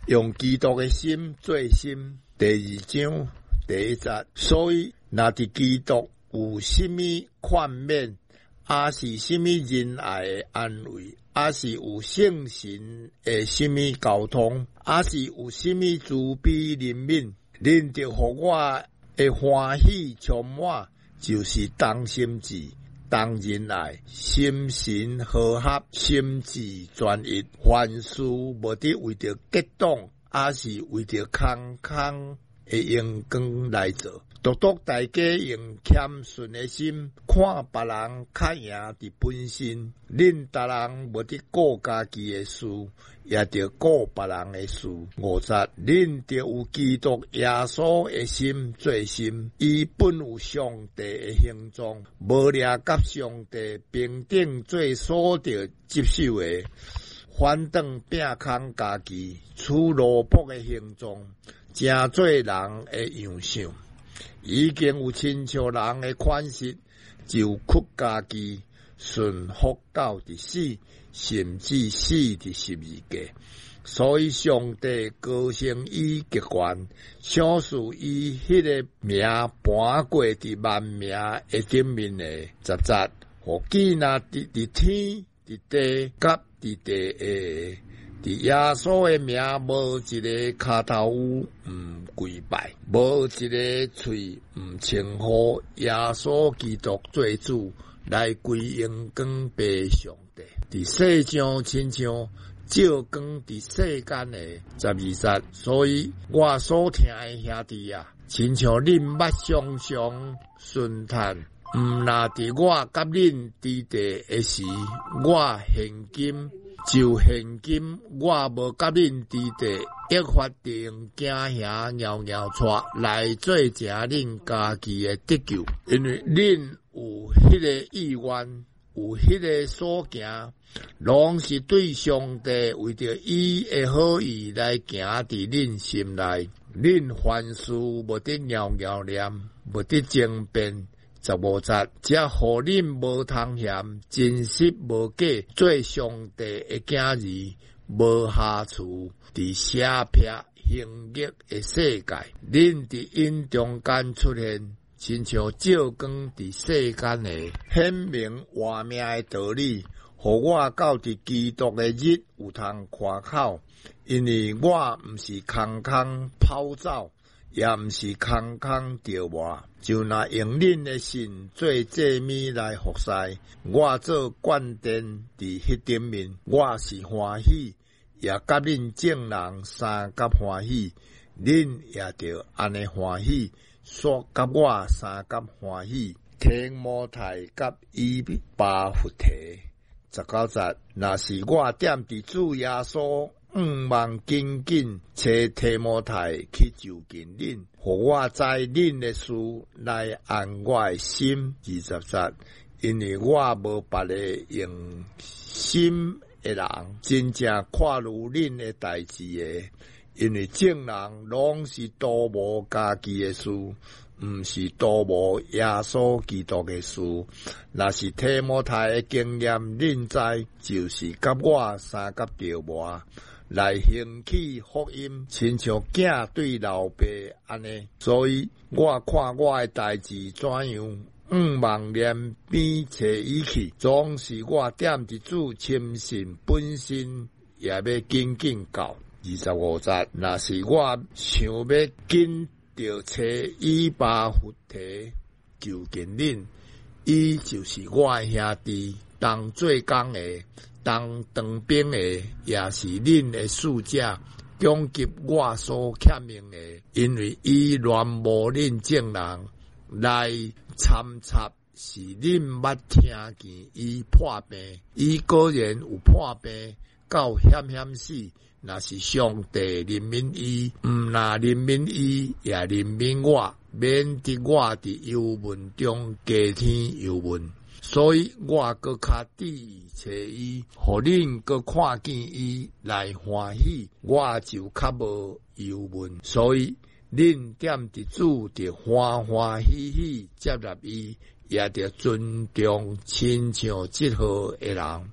用基督的心做心。第2章第1节，所以若伫基督有什么宽免，也是什么仁爱的安慰，也是有圣神的什么交通，也是有什么慈悲怜悯，恁着互我的欢喜充满，就是同心志、同仁爱、心神和合、心志专一，凡事无得为着激动，也是为着空空的阳光来做。独大家用谦顺的心，看别人较赢伫本身。恁逐人无得顾家己的事，也着顾别人的事。5节，恁着有基督耶稣的心做心，伊本有上帝的形状，无掠甲上帝平等做所着接受的，反倒拼空家己，取奴仆的形状，成做人的样式。已经有亲像人的款式，就屈家己，顺服到伫死，甚至死伫十字架。所以上帝高升伊极权，赏赐伊迄个名搬过伫万名的顶面的10节，互记那伫天、伫地、甲伫地下。伫耶稣的名，无一个骹头毋跪拜，无一个喙毋称呼耶稣基督做主，来归荣光俾上帝。伫世上亲像照光伫世间的12节，所以我所听的兄弟啊，亲像恁捌常常顺叹，毋若伫我甲恁伫地的时，我现今。就现今，我无甲恁伫地，一发定惊吓袅袅带来做成恁家己的得救，因为恁有迄个意愿，有迄个所行，拢是对上帝为着伊的好意来行伫恁心内，恁凡事无得袅袅念，无得争辩。15节，才互恁无通嫌，真实无假，做上帝的囝儿，无瑕疵，伫写撇行逆的世界，恁伫因中间出现，亲像照光伫世间的显明活命的道理，互我到伫基督的日有通夸口，因为我毋是空空跑走。也毋是空空着我，就拿用恁的信做祭物来服侍，我做冠冕伫迄顶面，我是欢喜，也甲恁众人三甲欢喜，恁也着安尼欢喜，说甲我三甲欢喜。提摩太甲以巴弗提19节，若是我踮伫主耶稣。望紧紧找提摩太去就近恁，互我知恁的事来安我的心。20节，因为我无别个用心的人，真正看入恁的代志的，因为众人拢是多无家己的事，毋是多无耶稣基督的事。若是提摩太的经验，恁知就是甲我三甲着我。来行起福音，亲像囝对老爸安尼，所以我看我的代志怎样，望连边找伊去，总是我踮伫主亲信本身，也要紧紧到。25节，若是我想要紧着找以巴弗提就近恁，伊就是我的兄弟，同做工的。当当兵的也是恁的使者，供给我所欠命的，因为伊乱无恁众人来参插，是恁捌听见伊破病，伊果然有破病，到险死。若是上帝怜悯伊，毋若怜悯伊，也怜悯我，免得我伫忧闷中加添忧闷。所以我搁较底找伊，互恁搁看见伊来欢喜，我就较无忧闷。所以恁踮伫主着欢欢喜喜接纳伊，也着尊重亲像即号的人。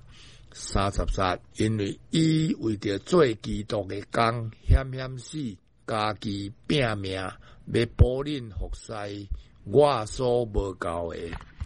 33，因为伊为着做基督的工，险险死，家己拼命，要保恁服侍我所无够的。